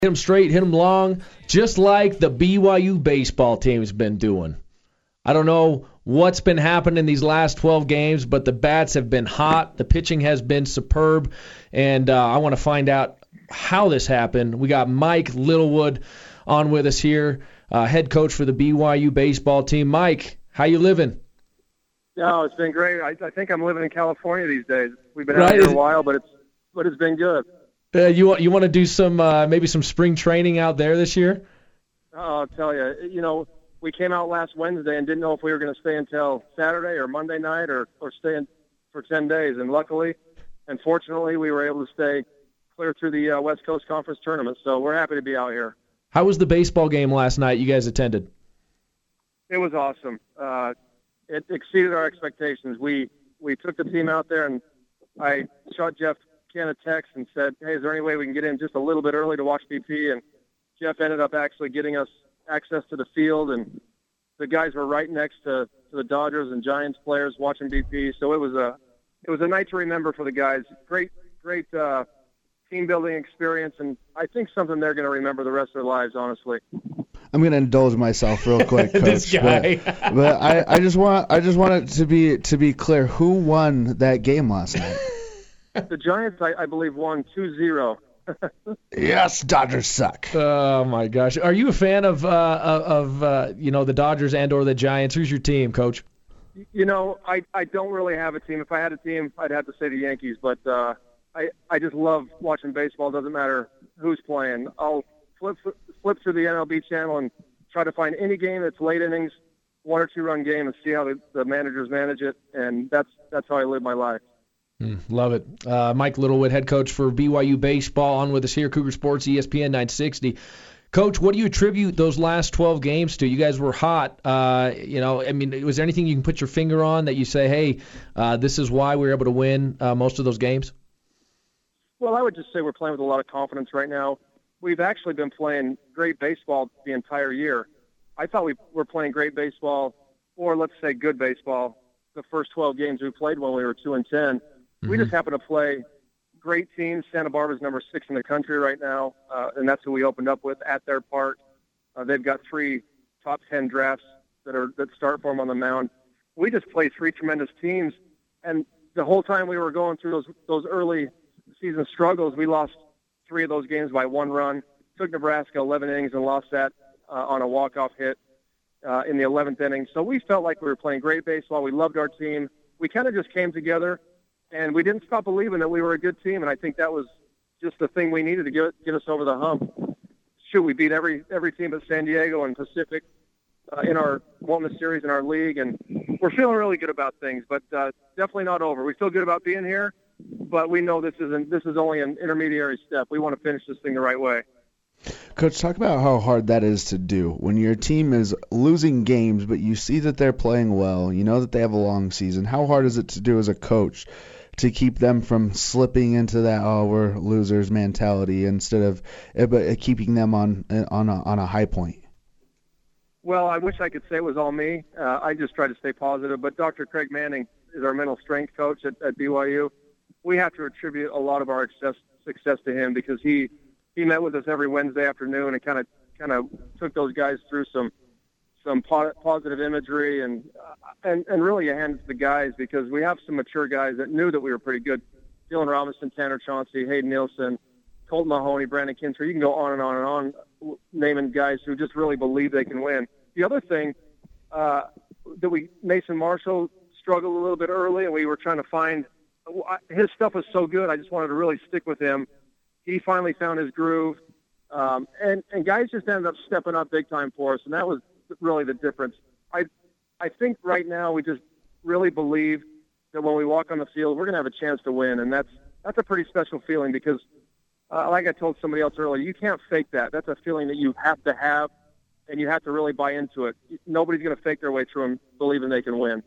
Hit them straight, hit them long, just like the BYU baseball team's been doing. I don't know what's been happening these last 12 games, but the bats have been hot. The pitching has been superb, and I want to find out how this happened. We got Mike Littlewood on with us here, head coach for the BYU baseball team. Mike, how you living? No, it's been great. I think I'm living in California these days. We've been out here a while, but it's been good. You want to do some maybe some spring training out there this year? Oh, I'll tell you. We came out last Wednesday and didn't know if we were going to stay until Saturday or Monday night or stay in for 10 days. And luckily and fortunately, we were able to stay clear through the West Coast Conference tournament. So we're happy to be out here. How was the baseball game last night you guys attended? It was awesome. It exceeded our expectations. We took the team out there, and I shot Jeff Ken a text and said, hey, is there any way we can get in just a little bit early to watch BP? And Jeff ended up actually getting us access to the field, and the guys were right next to the Dodgers and Giants players watching BP. So it was a night to remember for the guys. Great team building experience, and I think something they're going to remember the rest of their lives, honestly. I'm going to indulge myself real quick, Coach. This guy. but I just want it to be clear, who won that game last night? The Giants, I believe, won 2-0. Yes, Dodgers suck. Oh my gosh! Are you a fan of the Dodgers and or the Giants? Who's your team, Coach? I don't really have a team. If I had a team, I'd have to say the Yankees. But I just love watching baseball. Doesn't matter who's playing. I'll flip through the MLB channel and try to find any game that's late innings, 1 or 2 run game, and see how the managers manage it. And that's how I live my life. Love it. Mike Littlewood, head coach for BYU baseball, on with us here, Cougar Sports, ESPN 960. Coach, what do you attribute those last 12 games to? You guys were hot. Was there anything you can put your finger on that you say, hey, this is why we were able to win most of those games? Well, I would just say we're playing with a lot of confidence right now. We've actually been playing great baseball the entire year. I thought we were playing great baseball, or let's say good baseball, the first 12 games we played when we were 2-10. We just happen to play great teams. Santa Barbara's number 6 in the country right now, and that's who we opened up with at their park. They've got 3 top 10 drafts that start for them on the mound. We just play 3 tremendous teams, and the whole time we were going through those early season struggles, we lost 3 of those games by 1 run. Took Nebraska 11 innings and lost that on a walk-off hit in the 11th inning. So we felt like we were playing great baseball. We loved our team. We kind of just came together. And we didn't stop believing that we were a good team, and I think that was just the thing we needed to get us over the hump. Shoot, we beat every team but San Diego and Pacific won the series in our league, and we're feeling really good about things, but definitely not over. We feel good about being here, but we know this is only an intermediary step. We want to finish this thing the right way. Coach, talk about how hard that is to do when your team is losing games, but you see that they're playing well. You know that they have a long season. How hard is it to do as a coach to keep them from slipping into that we're losers mentality instead of keeping them on a high point? Well, I wish I could say it was all me. I just try to stay positive. But Dr. Craig Manning is our mental strength coach at BYU. We have to attribute a lot of our success to him because he met with us every Wednesday afternoon and kind of took those guys through some positive imagery and really a hand to the guys because we have some mature guys that knew that we were pretty good. Dylan Robinson, Tanner Chauncey, Hayden Nielsen, Colton Mahoney, Brandon Kinser. You can go on and on and on naming guys who just really believe they can win. The other thing Mason Marshall struggled a little bit early, and we were trying to find his stuff was so good. I just wanted to really stick with him. He finally found his groove, and guys just ended up stepping up big time for us, and that was really the difference. I think right now we just really believe that when we walk on the field, we're going to have a chance to win, and that's a pretty special feeling because, like I told somebody else earlier, you can't fake that. That's a feeling that you have to have, and you have to really buy into it. Nobody's going to fake their way through them believing they can win.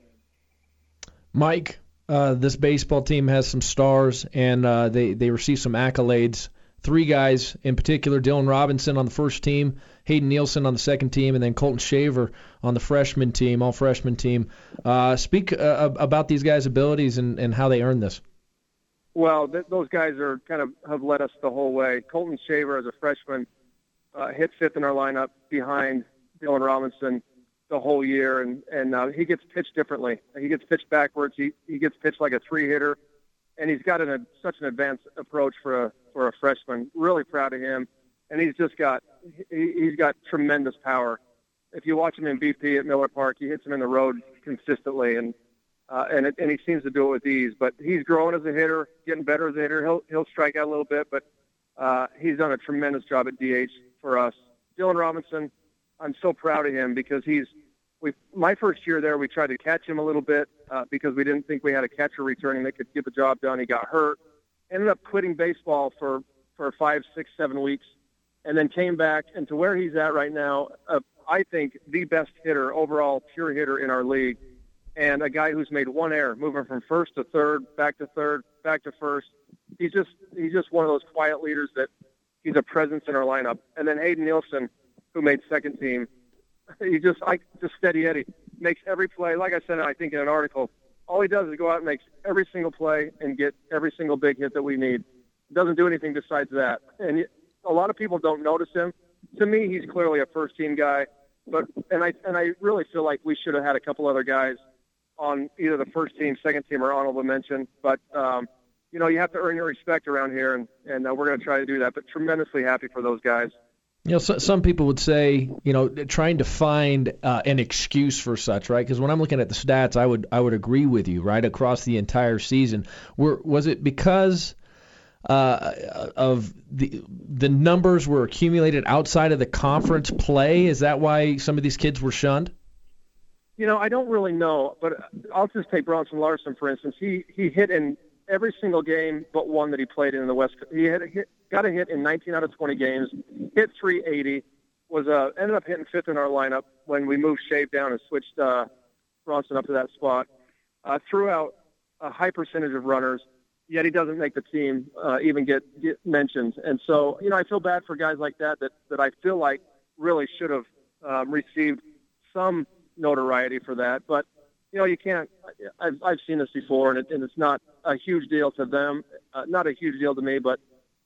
Mike, this baseball team has some stars, and they receive some accolades. 3 guys in particular, Dylan Robinson on the first team, Hayden Nielsen on the second team, and then Colton Shaver on the freshman team, all-freshman team. Speak about these guys' abilities and how they earned this. Well, those guys have led us the whole way. Colton Shaver, as a freshman, hit fifth in our lineup behind Dylan Robinson the whole year, and he gets pitched differently. He gets pitched backwards. He gets pitched like a three-hitter, and he's got such an advanced approach for a freshman. Really proud of him, and he's got tremendous power. If you watch him in BP at Miller Park, he hits him in the road consistently, and he seems to do it with ease. But he's growing as a hitter, getting better as a hitter. He'll strike out a little bit, but he's done a tremendous job at DH for us. Dylan Robinson, I'm so proud of him because my first year there, we tried to catch him a little bit because we didn't think we had a catcher returning that could get the job done. He got hurt, ended up quitting baseball for 5, 6, 7 weeks, and then came back. And to where he's at right now, I think the best hitter, overall pure hitter in our league, and a guy who's made one error, moving from first to third, back to first. He's just one of those quiet leaders that he's a presence in our lineup. And then Hayden Nielsen, who made second team, just steady Eddie, makes every play. Like I said, I think in an article, all he does is go out and makes every single play and get every single big hit that we need. Doesn't do anything besides that. And a lot of people don't notice him. To me, he's clearly a first-team guy. And I really feel like we should have had a couple other guys on either the first team, second team, or honorable mention. But, you have to earn your respect around here, and we're going to try to do that. But tremendously happy for those guys. Some people would say, trying to find an excuse for such, right? Because when I'm looking at the stats, I would agree with you, right, across the entire season. Was it because of the numbers were accumulated outside of the conference play? Is that why some of these kids were shunned? I don't really know, but I'll just take Bronson Larson, for instance. He hit in every single game but one that he played in the West. He got a hit in 19 out of 20 games, hit 380, ended up hitting fifth in our lineup when we moved Shave down and switched Bronson up to that spot. Threw out a high percentage of runners, yet he doesn't make the team even get mentioned. And so, I feel bad for guys like that I feel like really should have received some notoriety for that. But, you can't. I've seen this before, and it's not a huge deal to them, not a huge deal to me, but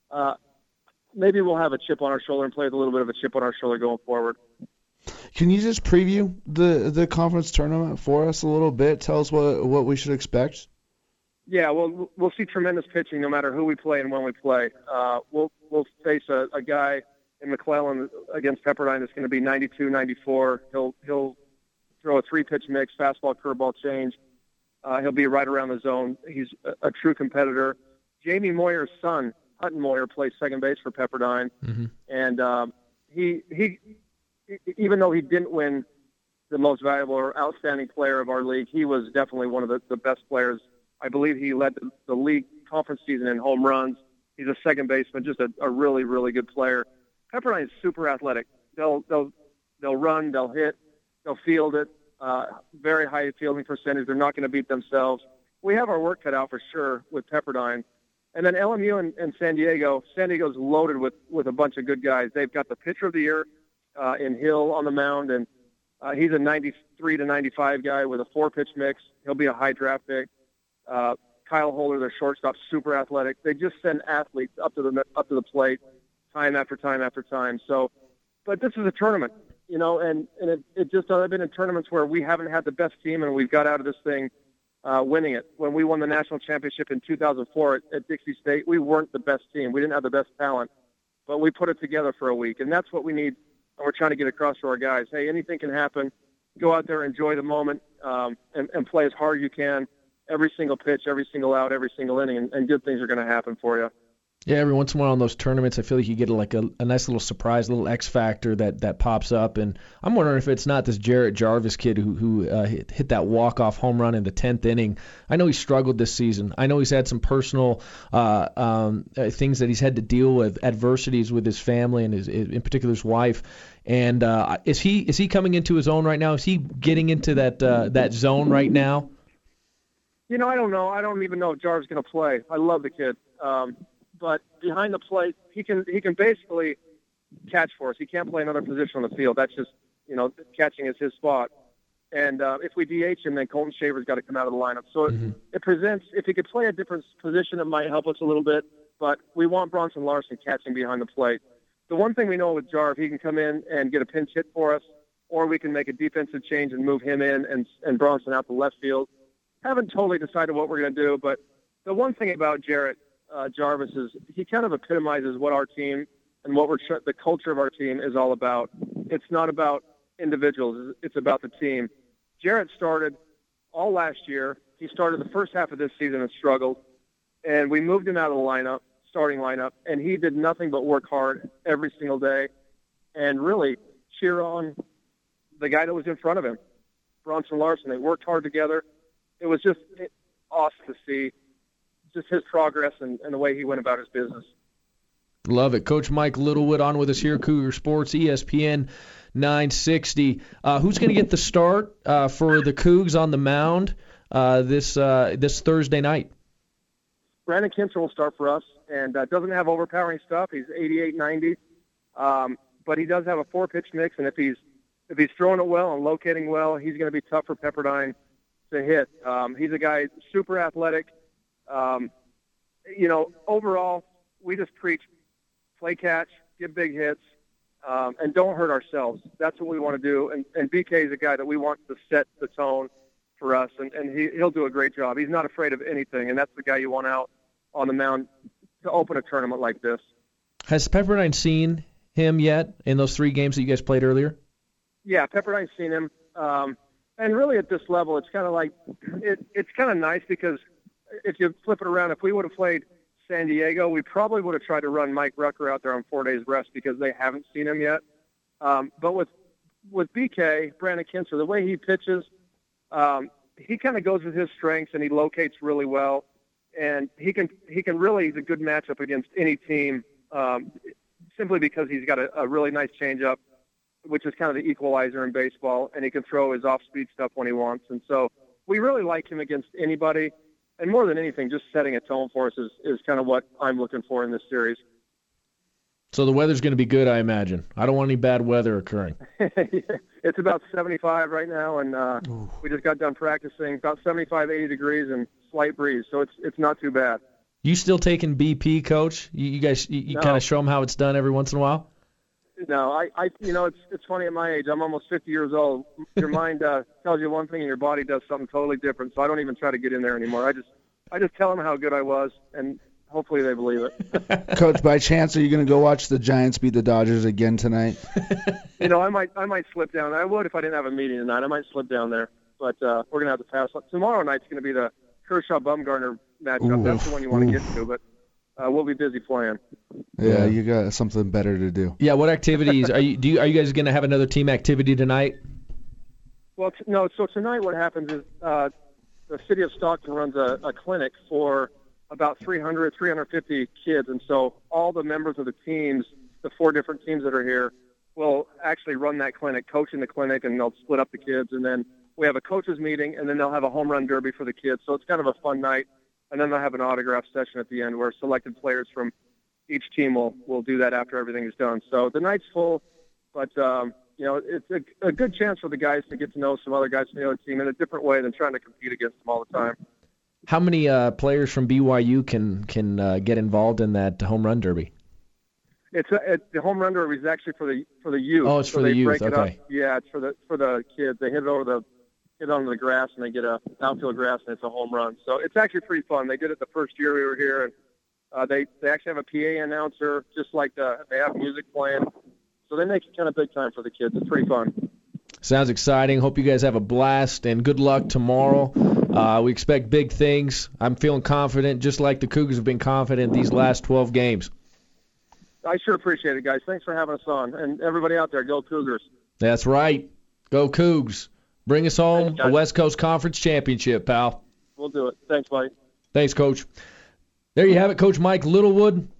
maybe we'll have a chip on our shoulder and play with a little bit of a chip on our shoulder going forward. Can you just preview the conference tournament for us a little bit? Tell us what we should expect. Yeah, well, we'll see tremendous pitching no matter who we play and when we play. We'll face a guy in McClellan against Pepperdine that's going to be 92, 94. He'll throw a 3-pitch mix, fastball, curveball, change. He'll be right around the zone. He's a true competitor. Jamie Moyer's son, Hutton Moyer, plays second base for Pepperdine. Mm-hmm. And he even though he didn't win the most valuable or outstanding player of our league, he was definitely one of the best players. I believe he led the league conference season in home runs. He's a second baseman, just a really, really good player. Pepperdine is super athletic. They'll run, they'll hit, they'll field it. Very high fielding percentage. They're not going to beat themselves. We have our work cut out for sure with Pepperdine. And then LMU and San Diego. San Diego's loaded with a bunch of good guys. They've got the pitcher of the year in Hill on the mound, and he's a 93 to 95 guy with a 4-pitch mix. He'll be a high draft pick. Kyle Holder, their shortstop, super athletic. They just send athletes up to the plate time after time after time. So, but this is a tournament, and it just I've been in tournaments where we haven't had the best team and we've got out of this thing winning it. When we won the national championship in 2004 at Dixie State, we weren't the best team. We didn't have the best talent, but we put it together for a week, and that's what we need. And we're trying to get across to our guys. Hey, anything can happen. Go out there, enjoy the moment, and play as hard as you can. Every single pitch, every single out, every single inning, and good things are going to happen for you. Yeah, every once in a while in those tournaments, I feel like you get a nice little surprise, little X factor that pops up. And I'm wondering if it's not this Jarrett Jarvis kid who hit that walk-off home run in the 10th inning. I know he struggled this season. I know he's had some personal things that he's had to deal with, adversities with his family and in particular his wife. And is he coming into his own right now? Is he getting into that zone right now? I don't know. I don't even know if Jarvis is going to play. I love the kid. But behind the plate, he can basically catch for us. He can't play another position on the field. That's just, catching is his spot. And if we DH him, then Colton Shaver's got to come out of the lineup. So it presents, if he could play a different position, it might help us a little bit. But we want Bronson Larson catching behind the plate. the one thing we know with Jarv, he can come in and get a pinch hit for us, or we can make a defensive change and move him in and Bronson out to left field. Haven't totally decided what we're going to do, but the one thing about Jarrett Jarvis is he kind of epitomizes what our team and what the culture of our team is all about. It's not about individuals. It's about the team. Jarrett started all last year. He started the first half of this season and struggled, and we moved him out of the starting lineup, and he did nothing but work hard every single day and really cheer on the guy that was in front of him, Bronson Larson. They worked hard together. It was just awesome to see just his progress and the way he went about his business. Love it. Coach Mike Littlewood on with us here, Cougar Sports, ESPN 960. Who's going to get the start for the Cougs on the mound this Thursday night? Brandon Kinzer will start for us, and doesn't have overpowering stuff. He's 88-90, but he does have a 4-pitch mix, and if he's throwing it well and locating well, he's going to be tough for Pepperdine to hit. He's a guy super athletic. Overall, we just preach play catch, get big hits, and don't hurt ourselves. That's what we want to do. And BK is a guy that we want to set the tone for us, and he'll do a great job. He's not afraid of anything, and that's the guy you want out on the mound to open a tournament like this. Has Pepperdine seen him yet in those 3 games that you guys played earlier? Yeah, Pepperdine's seen him. And really at this level, it's kind of like it's kind of nice because if you flip it around, if we would have played San Diego, we probably would have tried to run Mike Rucker out there on 4 days rest because they haven't seen him yet. But with BK, Brandon Kinzer, the way he pitches, he kind of goes with his strengths and he locates really well. And he's a good matchup against any team simply because he's got a really nice changeup, which is kind of the equalizer in baseball, and he can throw his off-speed stuff when he wants. And so we really like him against anybody. And more than anything, just setting a tone for us is kind of what I'm looking for in this series. So the weather's going to be good, I imagine. I don't want any bad weather occurring. It's about 75 right now, and we just got done practicing. About 75, 80 degrees and slight breeze, so it's not too bad. You still taking BP, Coach? You guys, you kind of show them how it's done every once in a while? No, it's funny at my age. I'm almost 50 years old. Your mind tells you one thing and your body does something totally different. So I don't even try to get in there anymore. I just tell them how good I was, and hopefully they believe it. Coach, by chance, are you going to go watch the Giants beat the Dodgers again tonight? I might slip down. I would if I didn't have a meeting tonight. I might slip down there, but we're going to have to pass. Tomorrow night's going to be the Kershaw-Bumgarner matchup. That's the one you want to get to, but we'll be busy playing. Yeah, you got something better to do. Yeah, what activities are you guys going to have another team activity tonight? Well, no. So tonight, what happens is the city of Stockton runs a clinic for about 350 kids, and so all the members of the teams, the 4 different teams that are here, will actually run that clinic, coaching the clinic, and they'll split up the kids, and then we have a coaches meeting, and then they'll have a home run derby for the kids. So it's kind of a fun night. And then they'll have an autograph session at the end where selected players from each team will do that after everything is done. So the night's full, but it's a good chance for the guys to get to know some other guys from the other team in a different way than trying to compete against them all the time. How many players from BYU can get involved in that home run derby? The home run derby is actually for the youth. Oh, it's for the youth. Okay. Yeah, it's for the kids. They hit onto the grass, and they get a outfield grass, and it's a home run. So it's actually pretty fun. They did it the first year we were here, and they actually have a PA announcer, just like they have music playing. So they make it kind of big time for the kids. It's pretty fun. Sounds exciting. Hope you guys have a blast, and good luck tomorrow. We expect big things. I'm feeling confident, just like the Cougars have been confident these last 12 games. I sure appreciate it, guys. Thanks for having us on. And everybody out there, go Cougars. That's right. Go Cougs. Bring us home a West Coast Conference championship, pal. We'll do it. Thanks, buddy. Thanks, Coach. There you have it, Coach Mike Littlewood.